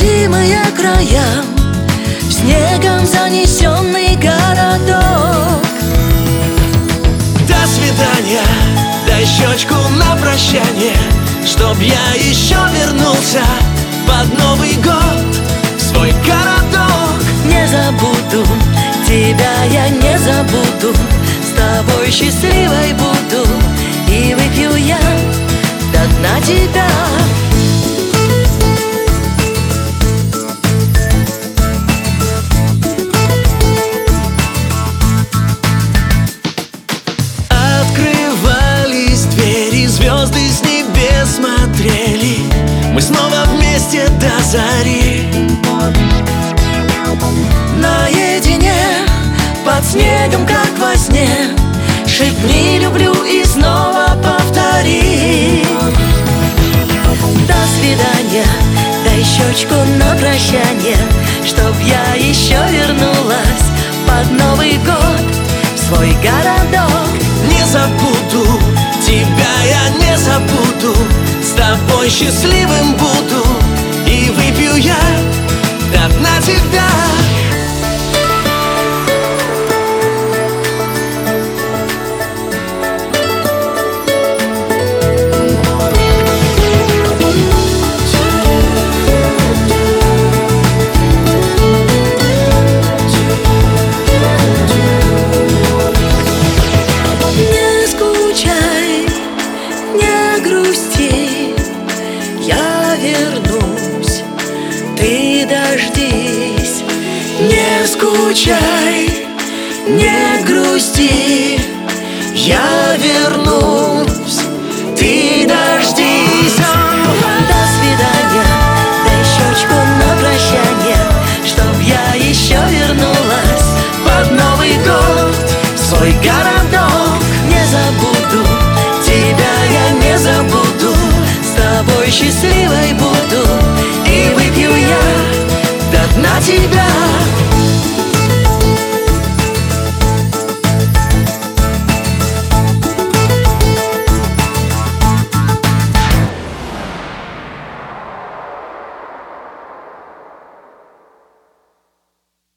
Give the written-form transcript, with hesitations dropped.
невообразимые края, снегом занесенный городок. До свидания, дай щечку на прощание, чтоб я еще вернулся под Новый год в свой городок. Не забуду тебя, я не забуду, с тобой счастливой буду, и выпью я до дна тебя. Открывались двери, звезды с небес смотрели, мы снова вместе до зари. Наедине, под снегом, как во сне, шепни «люблю» и снова повтори. До свидания, дай щечку на прощание, чтоб я еще вернулась под Новый год в свой городок. Не забуду тебя, я не забуду, с тобой счастливым буду, и выпью я до дна тебя. Я вернусь, ты дождись. Не скучай, не грусти, я вернусь, ты дождись. До свидания, дай щечку на прощание, чтоб я еще вернулась под Новый год в свой городок. Не забуду тебя, я не забуду, с тобой счастливый